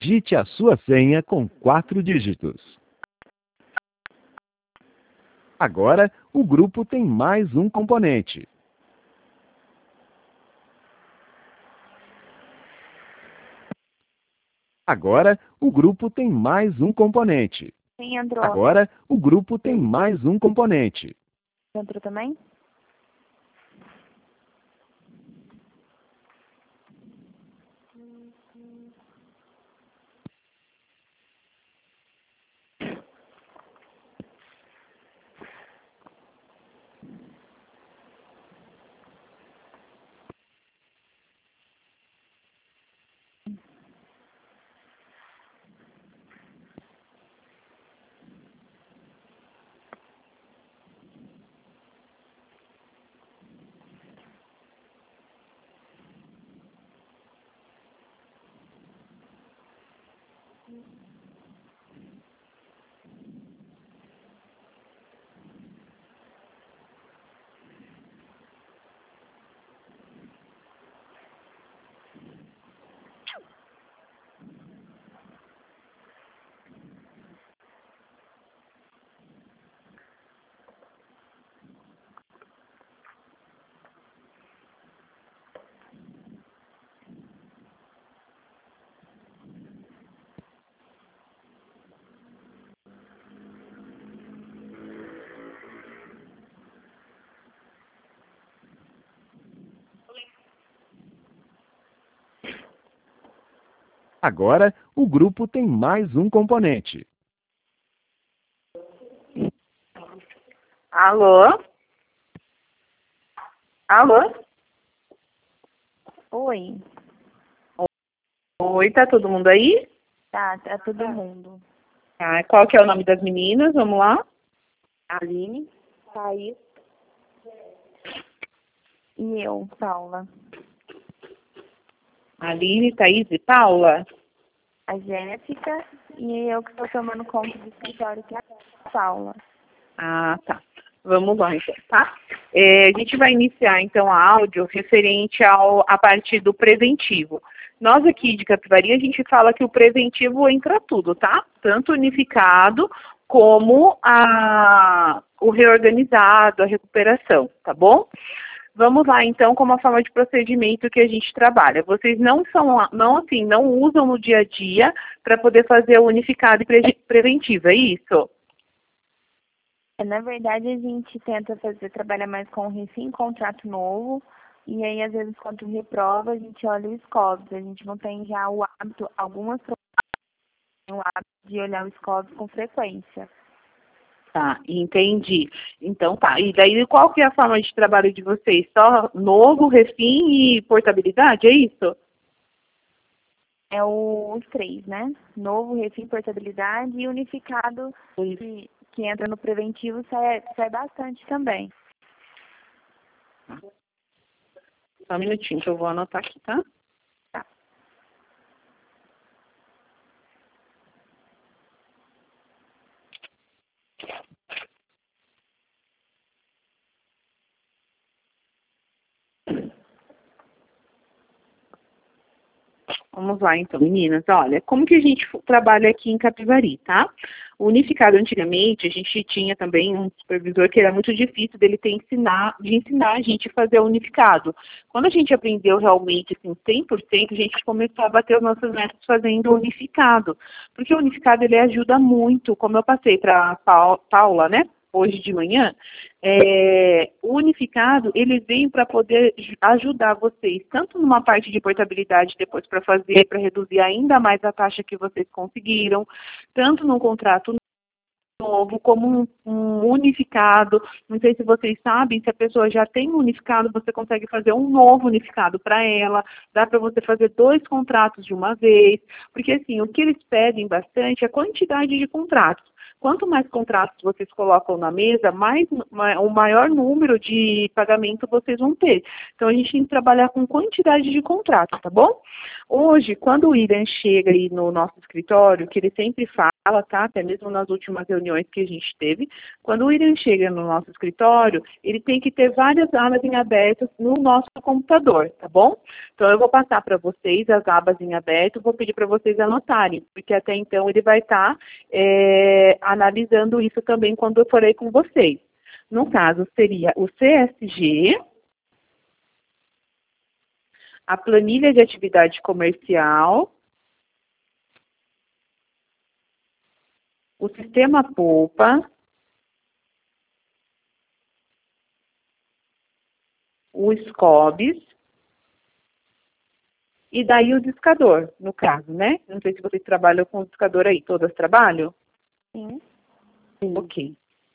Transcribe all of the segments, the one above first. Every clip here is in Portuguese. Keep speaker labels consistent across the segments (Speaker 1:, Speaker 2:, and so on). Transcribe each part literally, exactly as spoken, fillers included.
Speaker 1: Digite a sua senha com quatro dígitos. Agora, o grupo tem mais um componente. Agora, o grupo tem mais um componente.
Speaker 2: Quem entrou?
Speaker 1: Agora, o grupo tem mais um componente.
Speaker 2: Entrou também?
Speaker 1: Agora, o grupo tem mais um componente.
Speaker 3: Alô? Alô?
Speaker 2: Oi.
Speaker 3: Oi, tá todo mundo aí?
Speaker 2: Tá, tá todo mundo.
Speaker 3: Ah, qual que é o nome das meninas? Vamos lá.
Speaker 2: Aline, Thaís e eu, Paula.
Speaker 3: Aline, Thaís e Paula?
Speaker 2: A Jéssica e eu que estou tomando conta do escritório, que é a Paula.
Speaker 3: Ah, tá. Vamos lá, então, tá? É, a gente vai iniciar, então, a áudio referente ao, a parte do preventivo. Nós aqui de Capivari, a gente fala que o preventivo entra tudo, tá? Tanto unificado como a, o reorganizado, a recuperação, tá bom? Vamos lá, então, como a forma de procedimento que a gente trabalha. Vocês não são, não assim, não usam no dia a dia para poder fazer o unificado e pre preventivo, é isso?
Speaker 2: Na verdade, a gente tenta fazer, trabalhar mais com recém contrato novo, e aí, às vezes, quando reprova, a gente olha o SCOBS. A gente não tem já o hábito, algumas têm o hábito de olhar o SCOBS com frequência.
Speaker 3: Tá, entendi. Então tá. E daí qual que é a forma de trabalho de vocês? Só novo, refim e portabilidade, é isso?
Speaker 2: É o, os três, né? Novo, refim, portabilidade e unificado, que, que entra no preventivo, sai, sai bastante também.
Speaker 3: Só um minutinho que eu vou anotar aqui, tá?
Speaker 2: Tá.
Speaker 3: Vamos lá, então, meninas. Olha, como que a gente trabalha aqui em Capivari, tá? O unificado, antigamente, a gente tinha também um supervisor que era muito difícil dele ter ensinar, de ensinar a gente a fazer o unificado. Quando a gente aprendeu realmente, assim, cem por cento, a gente começou a bater os nossos métodos fazendo o unificado. Porque o unificado, ele ajuda muito, como eu passei para a Paula, né? Hoje de manhã, é, o unificado, ele vem para poder ajudar vocês, tanto numa parte de portabilidade depois para fazer, para reduzir ainda mais a taxa que vocês conseguiram, tanto num contrato novo, como um, um unificado. Não sei se vocês sabem, se a pessoa já tem um unificado, você consegue fazer um novo unificado para ela, dá para você fazer dois contratos de uma vez, porque assim, o que eles pedem bastante é a quantidade de contratos. Quanto mais contratos vocês colocam na mesa, mais o maior número de pagamento vocês vão ter. Então, a gente tem que trabalhar com quantidade de contratos, tá bom? Hoje, quando o William chega aí no nosso escritório, que ele sempre faz, fala, tá? Até mesmo nas últimas reuniões que a gente teve, quando o William chega no nosso escritório, ele tem que ter várias abas em aberto no nosso computador, tá bom? Então eu vou passar para vocês as abas em aberto, vou pedir para vocês anotarem, porque até então ele vai estar tá, é, analisando isso também quando eu for aí com vocês. No caso, seria o C S G, a planilha de atividade comercial, o sistema Poupa, o SCOBS, e daí o discador, no caso, né? Não sei se vocês trabalham com o discador aí, todas trabalham?
Speaker 2: Sim.
Speaker 3: Sim. Ok.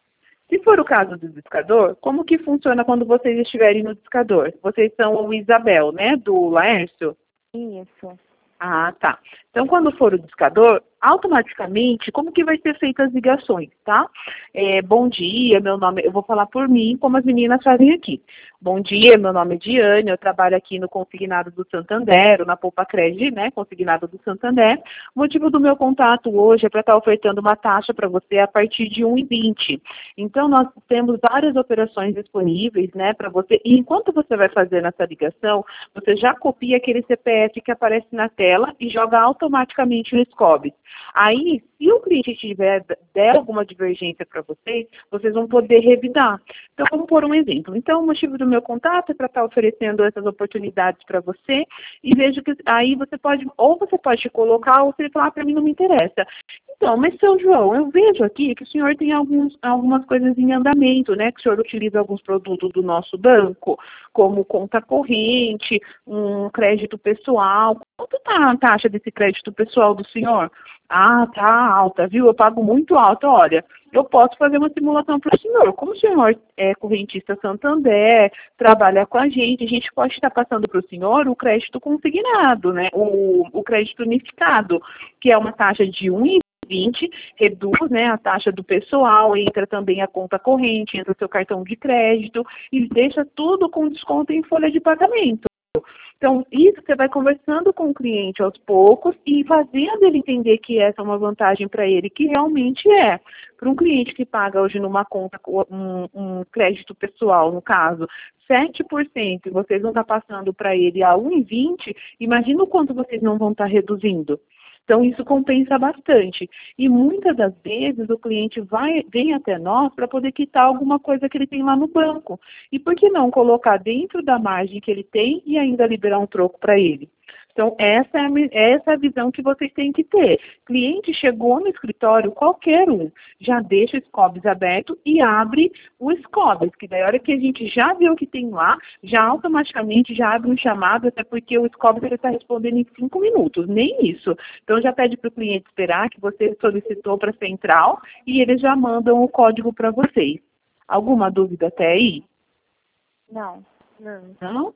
Speaker 3: Se for o caso do discador, como que funciona quando vocês estiverem no discador? Vocês são o Isabel, né, do Laércio?
Speaker 2: Isso.
Speaker 3: Ah, tá. Então, quando for o discador, automaticamente, como que vai ser feitas as ligações, tá? É, bom dia, meu nome, eu vou falar por mim, como as meninas fazem aqui. Bom dia, meu nome é Diane, eu trabalho aqui no Consignado do Santander, ou na Poupa Cred, né, Consignado do Santander. O motivo do meu contato hoje é para estar ofertando uma taxa para você a partir de um real e vinte centavos. Então, nós temos várias operações disponíveis, né, para você, e enquanto você vai fazer essa ligação, você já copia aquele C P F que aparece na tela e joga automaticamente no SCOBS. Aí, se o cliente tiver der alguma divergência para vocês, vocês vão poder revidar. Então, vamos por um exemplo. Então, o motivo do meu contato é para estar oferecendo essas oportunidades para você, e vejo que aí você pode, ou você pode colocar, ou você falar, ah, para mim não me interessa. Então, mas, seu João, eu vejo aqui que o senhor tem alguns, algumas coisas em andamento, né? Que o senhor utiliza alguns produtos do nosso banco, como conta corrente, um crédito pessoal. Quanto está a taxa desse crédito pessoal do senhor? Ah, tá alta, viu? Eu pago muito alto. Olha, eu posso fazer uma simulação para o senhor. Como o senhor é correntista Santander, trabalha com a gente, a gente pode estar passando para o senhor o crédito consignado, né? O, o crédito unificado, que é uma taxa de um real e vinte centavos, reduz, né, a taxa do pessoal, entra também a conta corrente, entra o seu cartão de crédito e deixa tudo com desconto em folha de pagamento. Então, isso você vai conversando com o cliente aos poucos e fazendo ele entender que essa é uma vantagem para ele, que realmente é. Para um cliente que paga hoje numa conta, um, um crédito pessoal, no caso, sete por cento, e vocês vão estar passando para ele a um real e vinte centavos, imagina o quanto vocês não vão estar reduzindo. Então, isso compensa bastante. E muitas das vezes o cliente vai, vem até nós para poder quitar alguma coisa que ele tem lá no banco. E por que não colocar dentro da margem que ele tem e ainda liberar um troco para ele? Então, essa é, a, essa é a visão que vocês têm que ter. Cliente chegou no escritório, qualquer um, já deixa o SCOBS aberto e abre o SCOBS, que daí a hora que a gente já vê o que tem lá, já automaticamente já abre um chamado, até porque o SCOBS ele está respondendo em cinco minutos, nem isso. Então, já pede para o cliente esperar que você solicitou para a central e eles já mandam o código para vocês. Alguma dúvida até aí?
Speaker 2: Não. Não.
Speaker 3: Não?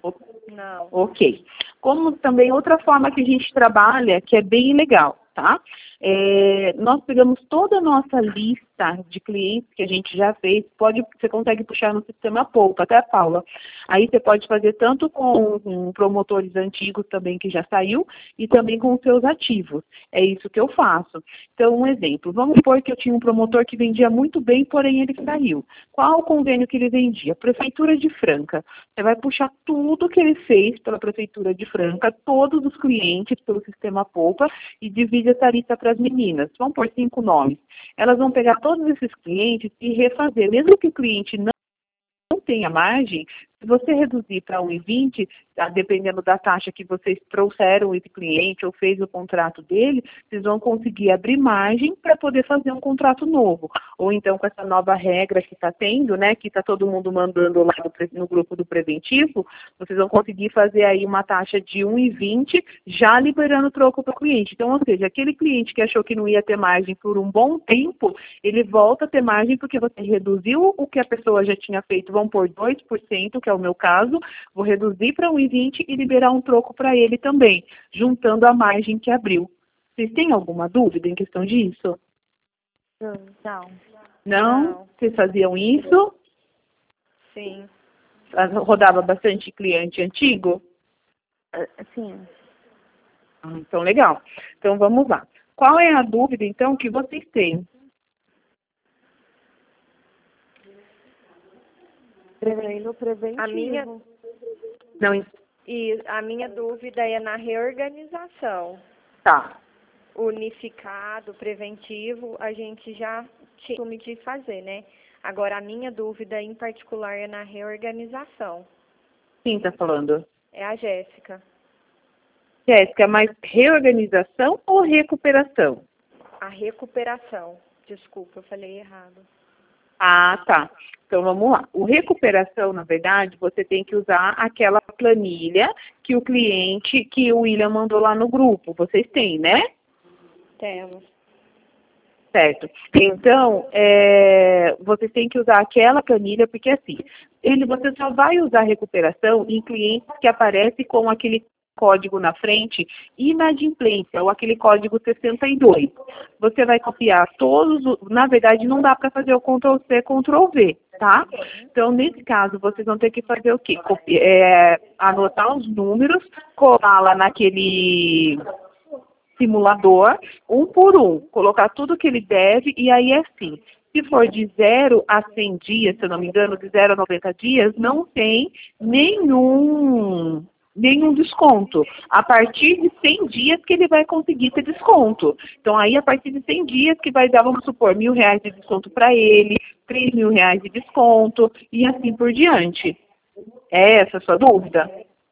Speaker 2: Não.
Speaker 3: Ok. Como também outra forma que a gente trabalha, que é bem legal, tá? É, nós pegamos toda a nossa lista de clientes que a gente já fez, pode, você consegue puxar no sistema Poupa, até Paula. Aí você pode fazer tanto com, com promotores antigos também que já saiu e também com os seus ativos. É isso que eu faço. Então, um exemplo, vamos supor que eu tinha um promotor que vendia muito bem, porém ele saiu. Qual o convênio que ele vendia? Prefeitura de Franca. Você vai puxar tudo que ele fez pela Prefeitura de Franca, todos os clientes pelo sistema Poupa e divide essa lista para as meninas. Vamos por cinco nomes. Elas vão pegar todos esses clientes e refazer. Mesmo que o cliente não não tenha margem, se você reduzir para um real e vinte centavos, dependendo da taxa que vocês trouxeram esse cliente ou fez o contrato dele, vocês vão conseguir abrir margem para poder fazer um contrato novo. Ou então com essa nova regra que está tendo, né, que está todo mundo mandando lá no, no grupo do preventivo, vocês vão conseguir fazer aí uma taxa de um real e vinte centavos, já liberando o troco para o cliente. Então, ou seja, aquele cliente que achou que não ia ter margem por um bom tempo, ele volta a ter margem porque você reduziu o que a pessoa já tinha feito, vão por dois por cento, que é o meu caso, vou reduzir para um real e vinte centavos e liberar um troco para ele também, juntando a margem que abriu. Vocês têm alguma dúvida em questão disso?
Speaker 2: Não.
Speaker 3: Não?
Speaker 2: Não.
Speaker 3: Vocês faziam isso?
Speaker 2: Sim.
Speaker 3: Rodava bastante cliente antigo?
Speaker 2: Sim.
Speaker 3: Ah, então, legal. Então, vamos lá. Qual é a dúvida, então, que vocês têm?
Speaker 4: Treino preventivo.
Speaker 5: A minha,
Speaker 3: Não,
Speaker 5: e a minha dúvida é na reorganização.
Speaker 3: tá.
Speaker 5: Unificado, preventivo, a gente já tinha costume de fazer, né? Agora, a minha dúvida em particular é na reorganização.
Speaker 3: Quem está falando?
Speaker 5: É a Jéssica.
Speaker 3: Jéssica, mas reorganização ou recuperação?
Speaker 5: A recuperação. Desculpa, eu falei errado.
Speaker 3: Ah, tá. Então vamos lá. O recuperação, na verdade, você tem que usar aquela planilha que o cliente, que o William mandou lá no grupo. Vocês têm, né?
Speaker 5: Temos.
Speaker 3: Certo. Então, é, você tem que usar aquela planilha, porque assim, ele, você só vai usar recuperação em clientes que aparecem com aquele código na frente, inadimplência, ou aquele código sessenta e dois. Você vai copiar todos, na verdade não dá para fazer o control C, control V, tá? Então, nesse caso, vocês vão ter que fazer o quê? Copi é, anotar os números, colar lá naquele simulador, um por um, colocar tudo que ele deve, e aí é assim, se for de zero a cem dias, se eu não me engano, de zero a noventa dias, não tem nenhum, nenhum desconto. A partir de cem dias que ele vai conseguir ter desconto. Então aí, a partir de cem dias que vai dar, vamos supor, mil reais de desconto para ele, três mil reais de desconto, e assim por diante. É essa a sua dúvida?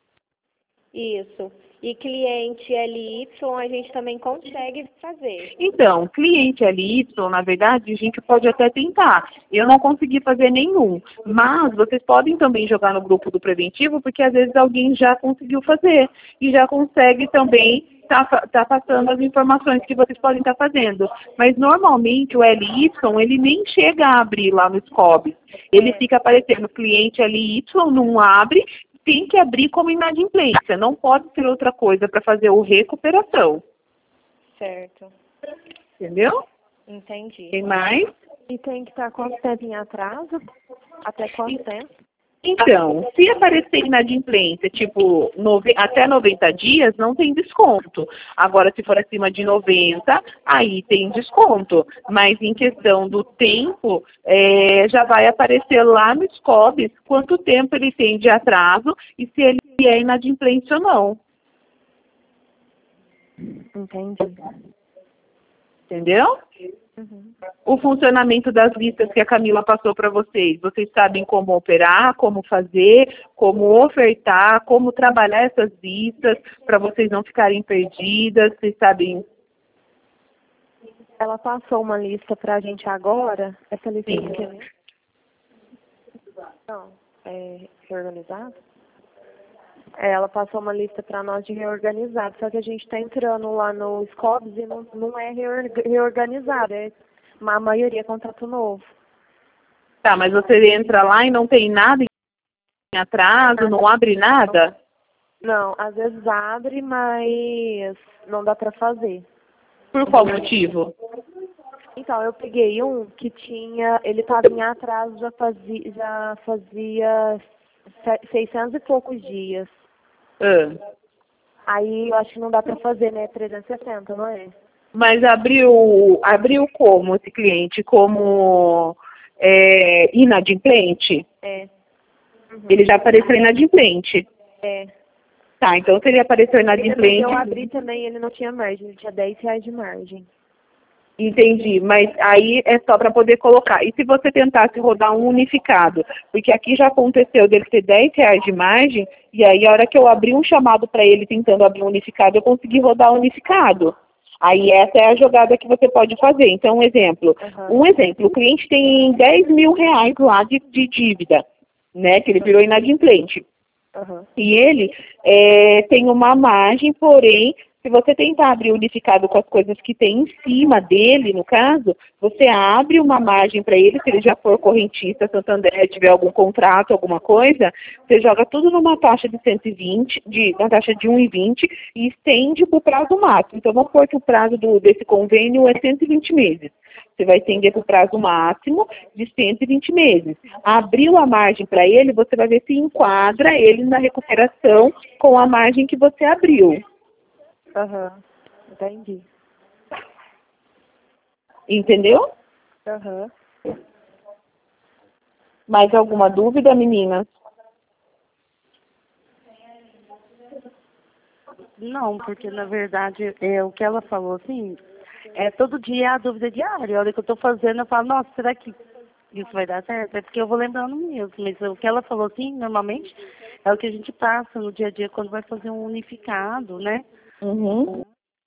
Speaker 5: Isso. E cliente L Y a gente também consegue fazer.
Speaker 3: Então, cliente L Y, na verdade, a gente pode até tentar. Eu não consegui fazer nenhum. Mas vocês podem também jogar no grupo do preventivo, porque às vezes alguém já conseguiu fazer. E já consegue também estar tá, tá passando as informações que vocês podem estar tá fazendo. Mas normalmente o L Y, ele nem chega a abrir lá no Scobis. Ele fica aparecendo cliente L Y, não abre, tem que abrir como inadimplência, não pode ser outra coisa para fazer o recuperação.
Speaker 5: Certo.
Speaker 3: Entendeu?
Speaker 5: Entendi.
Speaker 3: Tem mais?
Speaker 4: E tem que estar quanto tempo em atraso? Até quanto tempo?
Speaker 3: Então, se aparecer inadimplência, tipo, nove, até noventa dias, não tem desconto. Agora, se for acima de noventa, aí tem desconto. Mas em questão do tempo, é, já vai aparecer lá no Scobis quanto tempo ele tem de atraso e se ele é inadimplência ou não.
Speaker 4: Entendi.
Speaker 3: Entendeu?
Speaker 4: Uhum.
Speaker 3: O funcionamento das listas que a Camila passou para vocês. Vocês sabem como operar, como fazer, como ofertar, como trabalhar essas listas para vocês não ficarem perdidas. Vocês sabem?
Speaker 4: Ela passou uma lista para a gente agora. Essa lista
Speaker 3: Sim.
Speaker 4: aqui, né? Não, é reorganizado? É, ela passou uma lista para nós de reorganizado, só que a gente está entrando lá no Scobis e não, não é reorganizado, é a maioria é contrato novo.
Speaker 3: Tá, mas você entra lá e não tem nada em atraso, não abre nada?
Speaker 4: Não, às vezes abre, mas não dá para fazer.
Speaker 3: Por qual motivo?
Speaker 4: Então, eu peguei um que tinha, ele estava em atraso, já fazia, já fazia seiscentos e poucos dias.
Speaker 3: Ah.
Speaker 4: Aí eu acho que não dá para fazer, né? trezentos e sessenta, não é?
Speaker 3: Mas abriu, abriu como esse cliente? Como é, inadimplente?
Speaker 4: É. Uhum.
Speaker 3: Ele já apareceu inadimplente.
Speaker 4: É.
Speaker 3: Tá, então se ele apareceu inadimplente...
Speaker 4: Eu abri também, ele não tinha margem, ele tinha dez reais de margem.
Speaker 3: Entendi, mas aí é só para poder colocar. E se você tentasse rodar um unificado? Porque aqui já aconteceu dele ter dez reais de margem, e aí a hora que eu abri um chamado para ele tentando abrir um unificado, eu consegui rodar um unificado. Aí essa é a jogada que você pode fazer. Então, um exemplo. Uhum. Um exemplo, o cliente tem dez mil reais lá de, de dívida, né? Que ele virou inadimplente.
Speaker 4: Uhum.
Speaker 3: E ele é, tem uma margem, porém, se você tentar abrir unificado com as coisas que tem em cima dele, no caso, você abre uma margem para ele, se ele já for correntista, Santander, tiver algum contrato, alguma coisa, você joga tudo numa taxa de cento e vinte, de, na taxa de um e vinte e estende para o prazo máximo. Então, vamos pôr que o prazo do, desse convênio é cento e vinte meses. Você vai estender para o prazo máximo de cento e vinte meses. Abriu a margem para ele, você vai ver se enquadra ele na recuperação com a margem que você abriu.
Speaker 4: Aham, uhum. Entendi.
Speaker 3: Entendeu?
Speaker 4: Aham.
Speaker 3: Mais alguma dúvida, meninas?
Speaker 6: Não, porque na verdade é o que ela falou, assim, é todo dia a dúvida diária. A hora que eu tô fazendo, eu falo, nossa, será que isso vai dar certo? É porque eu vou lembrando mesmo. Mas o que ela falou, assim, normalmente é o que a gente passa no dia a dia quando vai fazer um unificado, né?
Speaker 3: Uhum.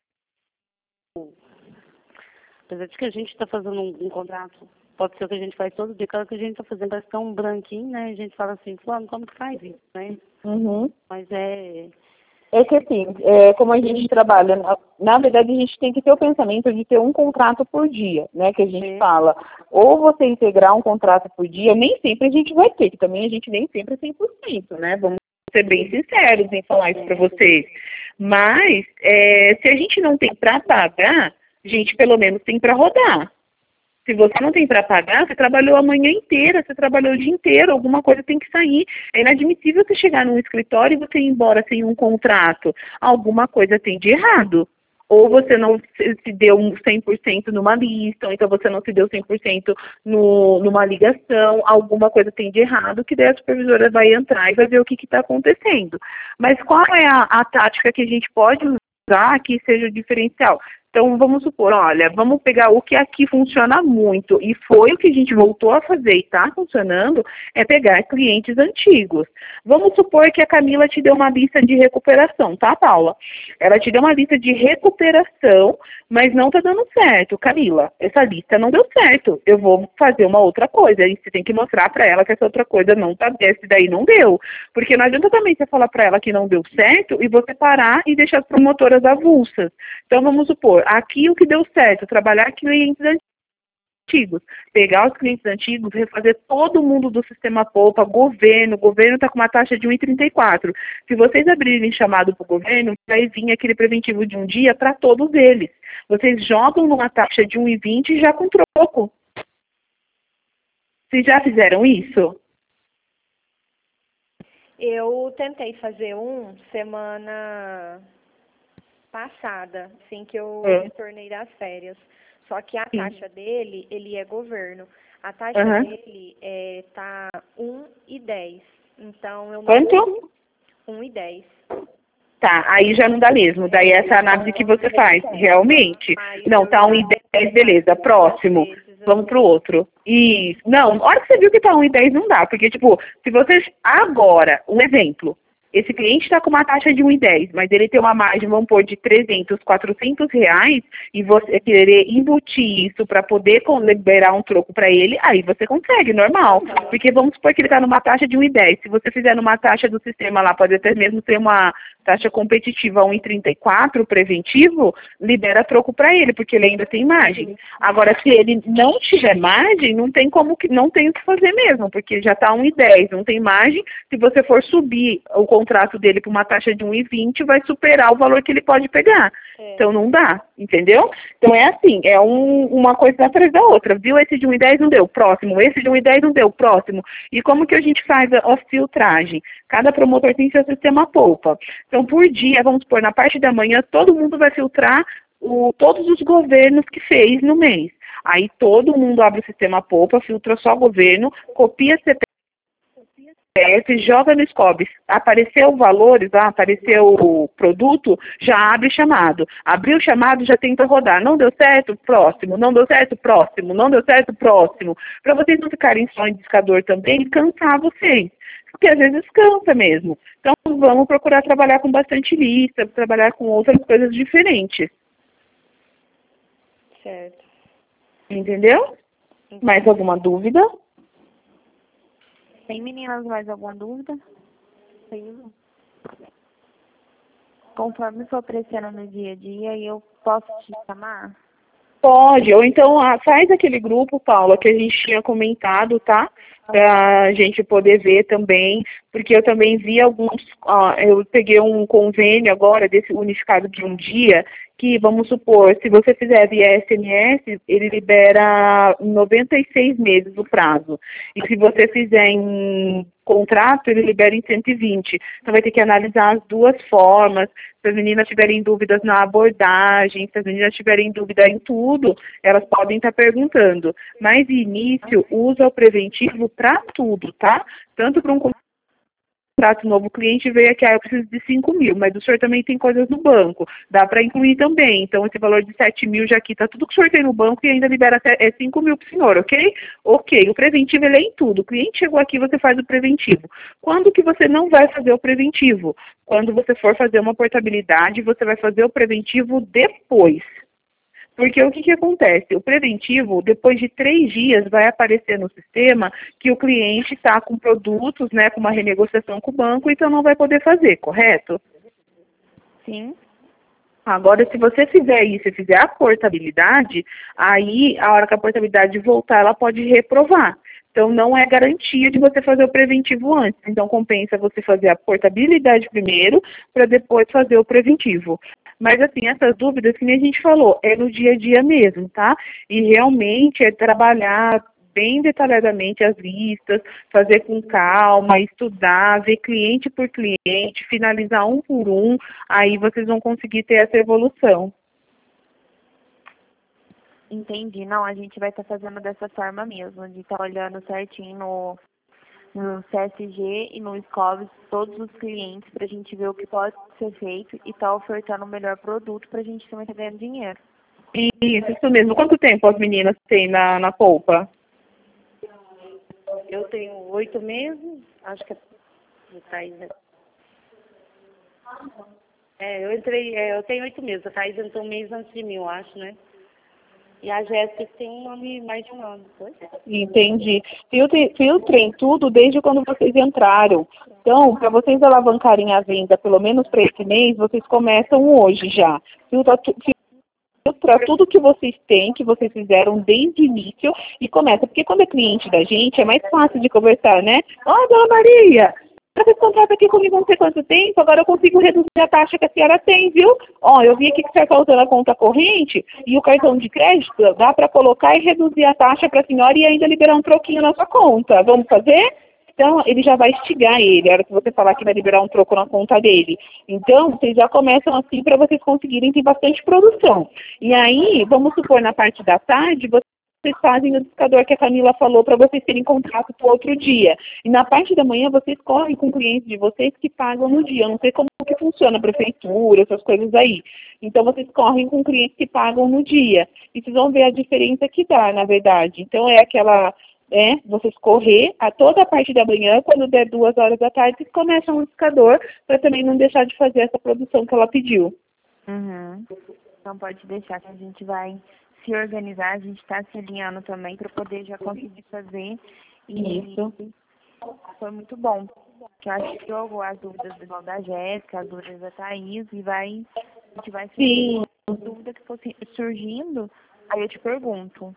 Speaker 6: Apesar de que a gente está fazendo um, um contrato, pode ser o que a gente faz todo dia, aquela que a gente está fazendo parece tão branquinho, né? A gente fala assim, fulano, como que faz isso, né?
Speaker 3: Uhum.
Speaker 6: Mas é...
Speaker 3: É que assim, é, como a gente trabalha, na, na verdade a gente tem que ter o pensamento de ter um contrato por dia, né? Que a gente
Speaker 6: Sim.
Speaker 3: fala, ou você integrar um contrato por dia, nem sempre a gente vai ter, que também a gente nem sempre é cem por cento, né? Vamos ser bem sinceros em falar isso para vocês. Mas, é, se a gente não tem para pagar, a gente pelo menos tem para rodar. Se você não tem para pagar, você trabalhou a manhã inteira, você trabalhou o dia inteiro, alguma coisa tem que sair. É inadmissível você chegar num escritório e você ir embora sem um contrato. Alguma coisa tem de errado. Ou você não se deu cem por cento numa lista, ou então você não se deu cem por cento no, numa ligação, alguma coisa tem de errado, que daí a supervisora vai entrar e vai ver o que está acontecendo. Mas qual é a, a tática que a gente pode usar que seja o diferencial? Então, vamos supor, olha, vamos pegar o que aqui funciona muito, e foi o que a gente voltou a fazer e está funcionando, é pegar clientes antigos. Vamos supor que a Camila te deu uma lista de recuperação, tá, Paula? Ela te deu uma lista de recuperação, mas não está dando certo. Camila, essa lista não deu certo, eu vou fazer uma outra coisa, e você tem que mostrar para ela que essa outra coisa não tá, esse daí não deu. Porque não adianta também você falar para ela que não deu certo e você parar e deixar as promotoras avulsas. Então, vamos supor, aqui o que deu certo, trabalhar clientes antigos, pegar os clientes antigos, refazer todo mundo do sistema Poupa, governo, o governo está com uma taxa de um vírgula trinta e quatro. Se vocês abrirem chamado para o governo, vai vir aquele preventivo de um dia para todos eles. Vocês jogam numa taxa de um vírgula vinte já com troco. Vocês já fizeram isso?
Speaker 5: Eu tentei fazer um semana passada, assim que eu
Speaker 3: É.
Speaker 5: retornei das férias. Só que a
Speaker 3: Sim.
Speaker 5: taxa dele, ele é governo. A taxa
Speaker 3: Uhum.
Speaker 5: dele é, tá um e dez. Então eu não
Speaker 3: Quanto?
Speaker 5: um e dez.
Speaker 3: Tá, aí já não dá mesmo. Daí essa é a análise que você faz, realmente. Não, tá um e dez, beleza, próximo. Vamos pro outro. Isso. Não, a hora que você viu que tá um e dez não dá, porque, tipo, se vocês agora, um exemplo, esse cliente está com uma taxa de um e dez, mas ele tem uma margem, vamos pôr, de trezentos, quatrocentos reais, e você querer embutir isso para poder liberar um troco para ele, aí você consegue, normal. Porque vamos supor que ele está numa taxa de um e dez. Se você fizer numa taxa do sistema lá, pode até mesmo ter uma taxa competitiva um e trinta e quatro, preventivo, libera troco para ele, porque ele ainda tem margem. Agora, se ele não tiver margem, não tem como que, não tem o que fazer mesmo, porque já está um e dez, não tem margem. Se você for subir o contrato dele para uma taxa de um e vinte, vai superar o valor que ele pode pegar.
Speaker 5: É.
Speaker 3: Então não dá, entendeu? Então é assim, é um, uma coisa atrás da outra. Viu? Esse de um e dez não deu, próximo. Esse de um e dez não deu, próximo. E como que a gente faz a, a filtragem? Cada promotor tem seu sistema Poupa. Então, por dia, vamos supor, na parte da manhã, todo mundo vai filtrar o, todos os governos que fez no mês. Aí todo mundo abre o sistema Poupa, filtra só governo, copia C P F, joga no Scobs. Apareceu valores, ah, apareceu o produto, já abre chamado. Abriu o chamado, já tenta rodar. Não deu certo? Próximo. Não deu certo? Próximo. Não deu certo? Próximo. Para vocês não ficarem só em indicador também e cansar vocês. Porque às vezes cansa mesmo. Então vamos procurar trabalhar com bastante lista, trabalhar com outras coisas diferentes.
Speaker 5: Certo.
Speaker 3: Entendeu? Mais alguma dúvida?
Speaker 2: Tem, meninas, mais alguma dúvida?
Speaker 4: Sim.
Speaker 2: Conforme for crescendo no dia a dia, eu posso te chamar?
Speaker 3: Pode, ou então ah, faz aquele grupo, Paula, que a gente tinha comentado, tá? para a gente poder ver também, porque eu também vi alguns, ó, eu peguei um convênio agora desse unificado de um dia, que vamos supor, se você fizer via S M S, ele libera noventa e seis meses o prazo, e se você fizer em contrato, ele libera em cento e vinte. Então vai ter que analisar as duas formas. Se as meninas tiverem dúvidas na abordagem, se as meninas tiverem dúvida em tudo, elas podem estar perguntando. Mas, de início, usa o preventivo para tudo, tá? Tanto para um contrato novo, o cliente veio aqui, ah, eu preciso de cinco mil, mas o senhor também tem coisas no banco, dá para incluir também. Então, esse valor de sete mil já quita tudo que o senhor tem no banco e ainda libera até é cinco mil para o senhor, ok? Ok, o preventivo ele é em tudo. O cliente chegou aqui, você faz o preventivo. Quando que você não vai fazer o preventivo? Quando você for fazer uma portabilidade, você vai fazer o preventivo depois. Porque o que, que acontece? O preventivo, depois de três dias, vai aparecer no sistema que o cliente está com produtos, né, com uma renegociação com o banco, então não vai poder fazer, correto?
Speaker 2: Sim.
Speaker 3: Agora, se você fizer isso e fizer a portabilidade, aí, a hora que a portabilidade voltar, ela pode reprovar. Então, não é garantia de você fazer o preventivo antes. Então, compensa você fazer a portabilidade primeiro, para depois fazer o preventivo. Mas, assim, essas dúvidas, que nem a gente falou, é no dia a dia mesmo, tá? E realmente é trabalhar bem detalhadamente as listas, fazer com calma, estudar, ver cliente por cliente, finalizar um por um, aí vocês vão conseguir ter essa evolução.
Speaker 2: Entendi. Não, a gente vai estar fazendo dessa forma mesmo, de estar olhando certinho no, no C S G e no Scovs todos os clientes para a gente ver o que pode ser feito e estar ofertando o melhor produto para a gente também estar ganhando dinheiro.
Speaker 3: Isso, isso mesmo. Quanto tempo as meninas têm na, na polpa?
Speaker 6: Eu tenho oito meses, acho que é. É, eu entrei, é, eu tenho oito meses, a Thaís entrou um mês antes de mim, eu acho, né? E a Jéssica tem um ano, mais de um ano. Pois é.
Speaker 3: Entendi. Filtrem, filtrem tudo desde quando vocês entraram. Então, para vocês alavancarem a venda, pelo menos para esse mês, vocês começam hoje já. Filtra, filtra tudo que vocês têm, que vocês fizeram desde o início e começa. Porque quando é cliente da gente, é mais fácil de conversar, né? Ó, oh, dona Maria, você contrata aqui comigo não sei quanto tempo, agora eu consigo reduzir a taxa que a senhora tem, viu? Ó, eu vi aqui que você está usando a conta corrente e o cartão de crédito, dá para colocar e reduzir a taxa para a senhora e ainda liberar um troquinho na sua conta. Vamos fazer? Então, ele já vai instigar ele, a hora que você falar que vai liberar um troco na conta dele. Então, vocês já começam assim para vocês conseguirem ter bastante produção. E aí, vamos supor, na parte da tarde, você vocês fazem o indicador que a Camila falou para vocês terem contrato para outro dia. E na parte da manhã, vocês correm com clientes de vocês que pagam no dia. Eu não sei como que funciona a prefeitura, essas coisas aí. Então, vocês correm com clientes que pagam no dia. E vocês vão ver a diferença que dá, na verdade. Então, é aquela, é, vocês correr a toda a parte da manhã, quando der duas horas da tarde, vocês começam o indicador para também não deixar de fazer essa produção que ela pediu.
Speaker 2: Uhum. Não pode deixar que a gente vai se organizar, a gente está se alinhando também para poder já conseguir fazer. E
Speaker 3: isso
Speaker 2: foi muito bom. Que eu acho que eu as dúvidas do da Jéssica, as dúvidas da Thaís, e vai, a gente vai
Speaker 3: Sim.
Speaker 2: As dúvidas que fossem surgindo, aí eu te pergunto.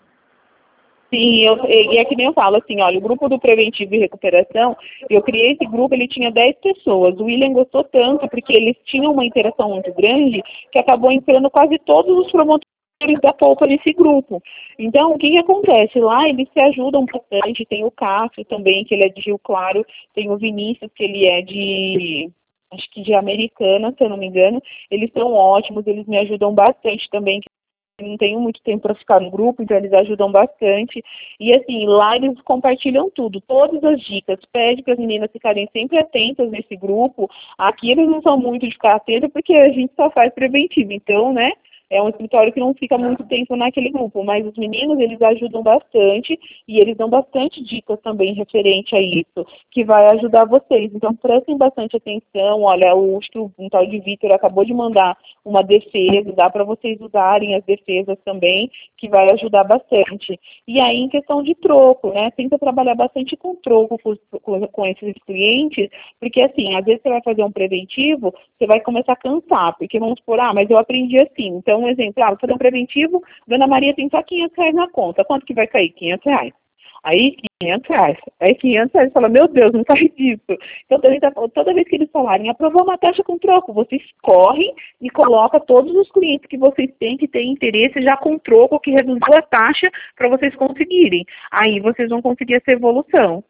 Speaker 3: Sim, eu, e é que nem eu falo, assim, olha, o grupo do Preventivo e Recuperação, eu criei esse grupo, ele tinha dez pessoas. O William gostou tanto, porque eles tinham uma interação muito grande, que acabou entrando quase todos os promotores da polpa nesse grupo. Então, o que que acontece? Lá eles se ajudam bastante, tem o Cássio também, que ele é de Rio Claro, tem o Vinícius, que ele é de, acho que de Americana, se eu não me engano. Eles são ótimos, eles me ajudam bastante também, eu não tenho muito tempo para ficar no grupo, então eles ajudam bastante. E assim, lá eles compartilham tudo, todas as dicas, pede para as meninas ficarem sempre atentas nesse grupo. Aqui eles não são muito de ficar atentas, porque a gente só faz preventivo, então, né? É um escritório que não fica muito tempo naquele grupo, mas os meninos, eles ajudam bastante e eles dão bastante dicas também referente a isso, que vai ajudar vocês. Então, prestem bastante atenção. Olha, o, acho que o um tal de Vitor acabou de mandar uma defesa, dá para vocês usarem as defesas também, que vai ajudar bastante. E aí, em questão de troco, né, tenta trabalhar bastante com troco com, com, com esses clientes, porque assim, às vezes você vai fazer um preventivo, você vai começar a cansar, porque vamos supor, ah, mas eu aprendi assim, então um exemplo, ah, vou fazer um preventivo, Dona Maria tem só quinhentos reais na conta. Quanto que vai cair? quinhentos reais. Aí quinhentos reais. Aí quinhentos reais, fala, meu Deus, não faz isso. Então toda vez que eles falarem, aprovou uma taxa com troco, vocês correm e colocam todos os clientes que vocês têm, que têm interesse já com troco, que reduziu a taxa para vocês conseguirem. Aí vocês vão conseguir essa evolução.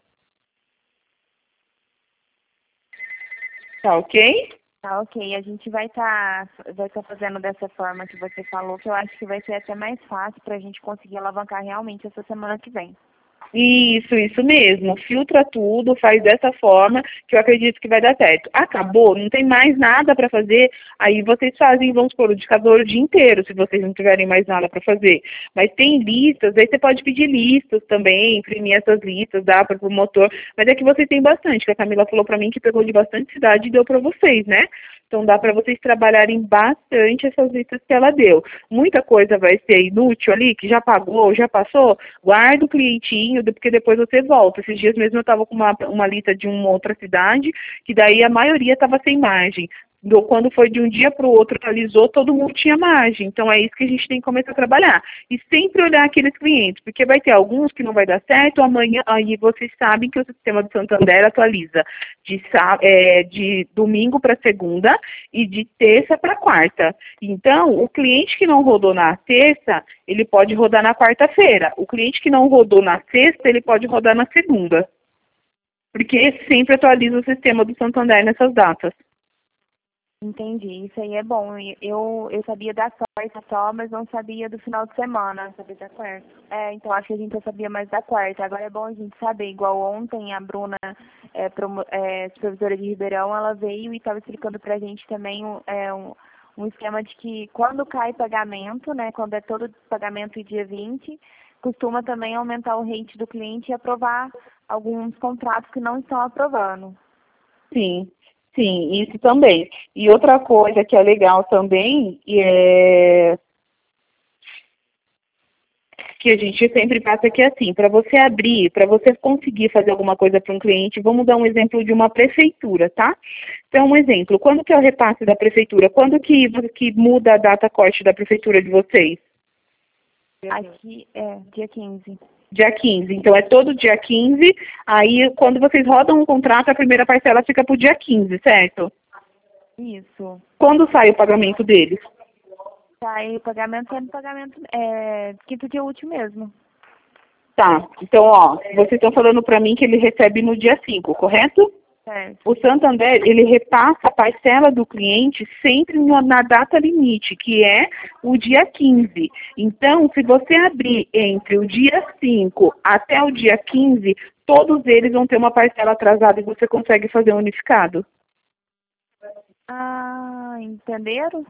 Speaker 3: Tá ok?
Speaker 2: Tá ok, a gente vai estar vai tá fazendo dessa forma que você falou, que eu acho que vai ser até mais fácil para a gente conseguir alavancar realmente essa semana que vem.
Speaker 3: Isso, isso mesmo. Filtra tudo, faz dessa forma, que eu acredito que vai dar certo. Acabou, não tem mais nada para fazer, aí vocês fazem, vamos supor, o indicador o dia inteiro, se vocês não tiverem mais nada para fazer. Mas tem listas, aí você pode pedir listas também, imprimir essas listas, dá para o promotor. Mas é que vocês têm bastante, que a Camila falou para mim que pegou de bastante cidade e deu para vocês, né? Então dá para vocês trabalharem bastante essas listas que ela deu. Muita coisa vai ser inútil ali, que já pagou, já passou, guarda o clientinho, porque depois você volta. Esses dias mesmo eu estava com uma, uma lista de uma outra cidade, que daí a maioria estava sem margem. Quando foi de um dia para o outro, atualizou, todo mundo tinha margem. Então é isso que a gente tem que começar a trabalhar. E sempre olhar aqueles clientes, porque vai ter alguns que não vai dar certo, amanhã, aí vocês sabem que o sistema do Santander atualiza de, é, de domingo para segunda e de terça para quarta. Então, o cliente que não rodou na terça, ele pode rodar na quarta-feira. O cliente que não rodou na sexta, ele pode rodar na segunda. Porque sempre atualiza o sistema do Santander nessas datas.
Speaker 2: Entendi, isso aí é bom. Eu, eu sabia da quarta só, mas não sabia do final de semana.
Speaker 4: Sabia da quarta.
Speaker 2: É, então acho que a gente já sabia mais da quarta. Agora é bom a gente saber. Igual ontem a Bruna, é, promo, é, supervisora de Ribeirão, ela veio e estava explicando pra gente também é, um, um esquema de que quando cai pagamento, né, quando é todo pagamento dia vinte, costuma também aumentar o rate do cliente e aprovar alguns contratos que não estão aprovando.
Speaker 3: Sim. Sim, isso também. E outra coisa que é legal também, é que a gente sempre passa aqui assim, para você abrir, para você conseguir fazer alguma coisa para um cliente, vamos dar um exemplo de uma prefeitura, tá? Então, um exemplo, quando que é o repasse da prefeitura? Quando que, que muda a data corte da prefeitura de vocês?
Speaker 2: Aqui é dia quinze.
Speaker 3: Dia quinze, então é todo dia quinze, aí quando vocês rodam um contrato, a primeira parcela fica para o dia quinze, certo?
Speaker 2: Isso.
Speaker 3: Quando sai o pagamento deles?
Speaker 2: Sai o pagamento, é no pagamento, é quinto dia útil mesmo.
Speaker 3: Tá, então ó, vocês estão falando para mim que ele recebe no dia cinco, correto?
Speaker 2: Certo.
Speaker 3: O Santander, ele repassa a parcela do cliente sempre na data limite, que é o dia quinze. Então, se você abrir entre o dia cinco até o dia quinze, todos eles vão ter uma parcela atrasada e você consegue fazer um unificado.
Speaker 2: Ah, entenderam?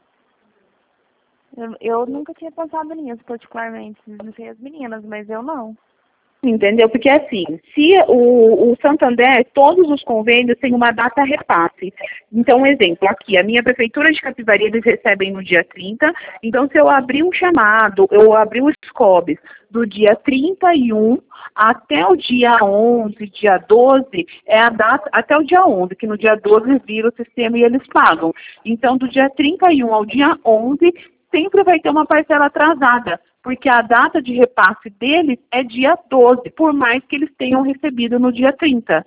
Speaker 2: Eu, eu nunca tinha pensado nisso, particularmente. Não sei as meninas, mas eu não.
Speaker 3: Entendeu? Porque assim, se o, o Santander, todos os convênios têm uma data repasse. Então, um exemplo, aqui, a minha prefeitura de Capivari, eles recebem no dia trinta. Então, se eu abrir um chamado, eu abrir o SCOBS do dia trinta e um até o dia onze, dia doze, é a data, até o dia onze, que no dia doze vira o sistema e eles pagam. Então, do dia trinta e um ao dia onze, sempre vai ter uma parcela atrasada, porque a data de repasse deles é dia doze, por mais que eles tenham recebido no dia trinta.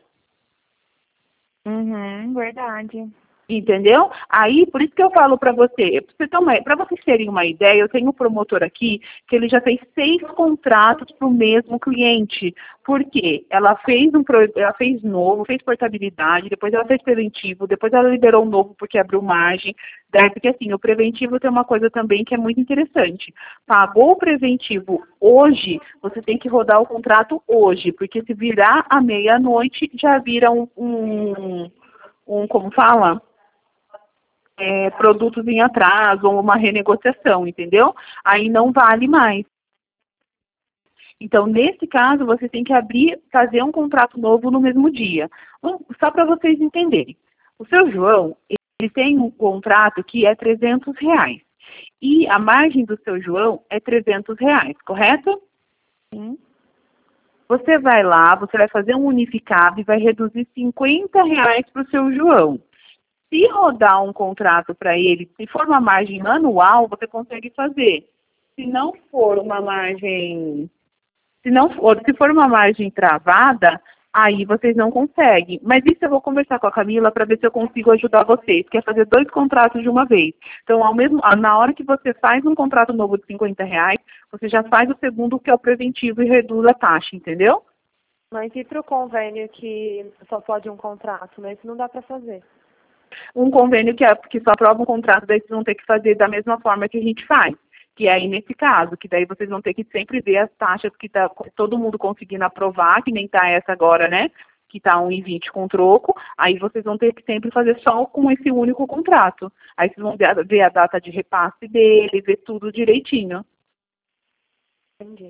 Speaker 2: Uhum, verdade.
Speaker 3: Entendeu? Aí, por isso que eu falo para você, para vocês terem uma ideia, eu tenho um promotor aqui que ele já fez seis contratos para o mesmo cliente. Por quê? Ela fez um ela fez novo, fez portabilidade, depois ela fez preventivo, depois ela liberou um novo porque abriu margem. Daí, porque assim, o preventivo tem uma coisa também que é muito interessante. Pagou o preventivo hoje, você tem que rodar o contrato hoje, porque se virar à meia-noite, já vira um, um, um como fala? É, produtos em atraso ou uma renegociação, entendeu? Aí não vale mais. Então, nesse caso, você tem que abrir, fazer um contrato novo no mesmo dia. Só para vocês entenderem. O seu João, ele tem um contrato que é trezentos reais. E a margem do seu João é trezentos reais, correto?
Speaker 2: Sim.
Speaker 3: Você vai lá, você vai fazer um unificado e vai reduzir cinquenta reais para o seu João. Se rodar um contrato para ele, se for uma margem anual, você consegue fazer. Se não for uma margem Se não for, se for uma margem travada, aí vocês não conseguem. Mas isso eu vou conversar com a Camila para ver se eu consigo ajudar vocês, que é fazer dois contratos de uma vez. Então, ao mesmo, na hora que você faz um contrato novo de cinquenta reais, você já faz o segundo, que é o preventivo, e reduz a taxa, entendeu?
Speaker 4: Mas e para o convênio que só pode um contrato, né? Isso não dá para fazer.
Speaker 3: Um convênio que, é, que só aprova um contrato, daí vocês vão ter que fazer da mesma forma que a gente faz. Que é aí nesse caso, que daí vocês vão ter que sempre ver as taxas que tá todo mundo conseguindo aprovar, que nem está essa agora, né? Que está um e vinte com troco, aí vocês vão ter que sempre fazer só com esse único contrato. Aí vocês vão ver a, ver a data de repasse dele, ver tudo direitinho.
Speaker 4: Entendi.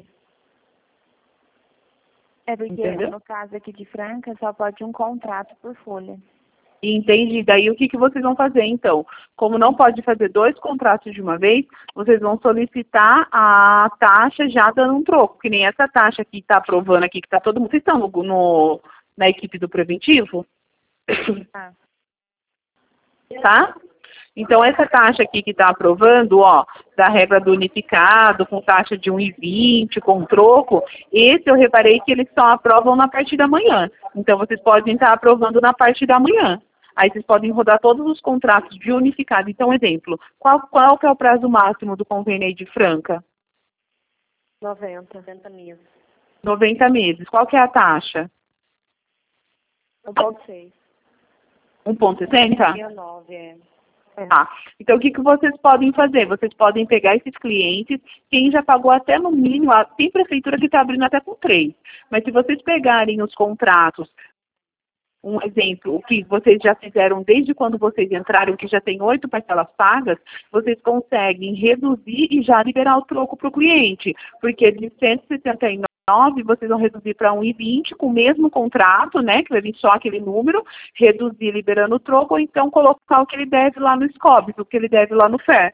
Speaker 2: É porque,
Speaker 3: Entendeu?
Speaker 2: no caso aqui de Franca, só pode um contrato por folha.
Speaker 3: Entendi. Daí o que, que vocês vão fazer, então? Como não pode fazer dois contratos de uma vez, vocês vão solicitar a taxa já dando um troco, que nem essa taxa que está aprovando aqui, que está todo mundo. Vocês estão no, no, na equipe do preventivo?
Speaker 2: Ah.
Speaker 3: Tá? Então, essa taxa aqui que está aprovando, ó, da regra do unificado, com taxa de um e vinte, com troco, esse eu reparei que eles só aprovam na parte da manhã. Então, vocês podem estar aprovando na parte da manhã. Aí vocês podem rodar todos os contratos de unificado. Então, exemplo, qual, qual que é o prazo máximo do convênio aí de Franca?
Speaker 4: noventa. noventa meses.
Speaker 3: noventa meses. Qual que é a taxa?
Speaker 4: um ponto seis.
Speaker 3: um ponto sessenta?
Speaker 4: nove, é.
Speaker 3: Tá. Então, o que, que vocês podem fazer? Vocês podem pegar esses clientes, quem já pagou até no mínimo, tem prefeitura que está abrindo até com três. Mas se vocês pegarem os contratos, um exemplo, o que vocês já fizeram desde quando vocês entraram, que já tem oito parcelas pagas, vocês conseguem reduzir e já liberar o troco para o cliente. Porque de cento e sessenta e nove, vocês vão reduzir para um e vinte com o mesmo contrato, né, que vai vir só aquele número, reduzir liberando o troco, ou então colocar o que ele deve lá no Scobs, o que ele deve lá no F E R.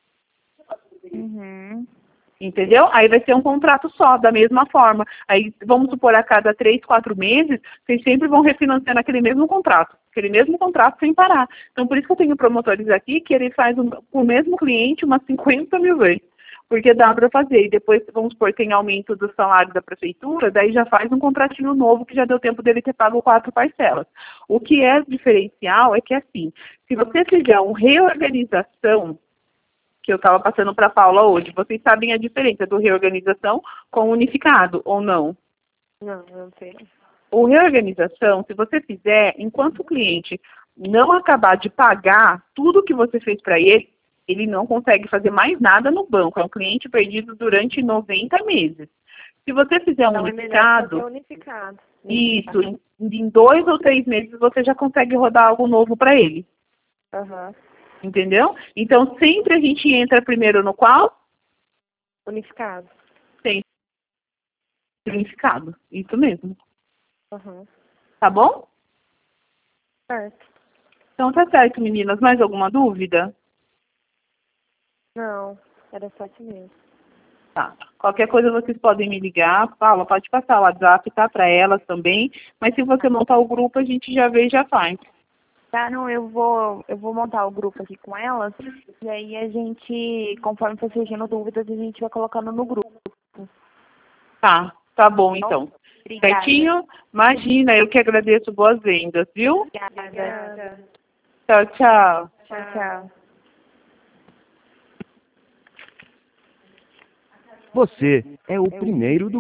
Speaker 2: Uhum.
Speaker 3: Entendeu? Aí vai ser um contrato só, da mesma forma. Aí, vamos supor, a cada três, quatro meses, vocês sempre vão refinanciando aquele mesmo contrato, aquele mesmo contrato sem parar. Então, por isso que eu tenho promotores aqui, que ele faz um, com o mesmo cliente umas cinquenta mil vezes. Porque dá para fazer. E depois, vamos supor, tem aumento do salário da prefeitura, daí já faz um contratinho novo que já deu tempo dele ter pago quatro parcelas. O que é diferencial é que, assim, se você fizer uma reorganização, que eu estava passando para a Paula hoje, vocês sabem a diferença do reorganização com unificado, ou não?
Speaker 4: Não, não sei.
Speaker 3: O reorganização, se você fizer, enquanto o cliente não acabar de pagar tudo que você fez para ele, ele não consegue fazer mais nada no banco. É um cliente perdido durante noventa meses. Se você fizer um
Speaker 4: Então,
Speaker 3: unificado,
Speaker 4: é melhor fazer unificado.
Speaker 3: isso, em, em dois ou três meses você já consegue rodar algo novo para ele.
Speaker 4: Aham.
Speaker 3: Entendeu? Então, sempre a gente entra primeiro no qual?
Speaker 4: Unificado.
Speaker 3: Sempre unificado. Isso mesmo.
Speaker 4: Aham.
Speaker 3: Tá bom?
Speaker 4: Certo.
Speaker 3: Então, tá certo, meninas. Mais alguma dúvida?
Speaker 4: Não, era só isso mesmo.
Speaker 3: Tá. Qualquer coisa vocês podem me ligar. Paula, pode passar o WhatsApp, tá? Para elas também. Mas se você montar o grupo, a gente já vê e já faz.
Speaker 2: Tá, não, eu vou, eu vou montar o grupo aqui com elas, e aí a gente, conforme for surgindo dúvidas, a gente vai colocando no grupo.
Speaker 3: Tá, tá bom então.
Speaker 2: Obrigada.
Speaker 3: Certinho? Imagina, eu que agradeço, boas vendas, viu?
Speaker 2: Obrigada.
Speaker 3: Tchau, tchau.
Speaker 2: Tchau, tchau.
Speaker 1: Você é o primeiro do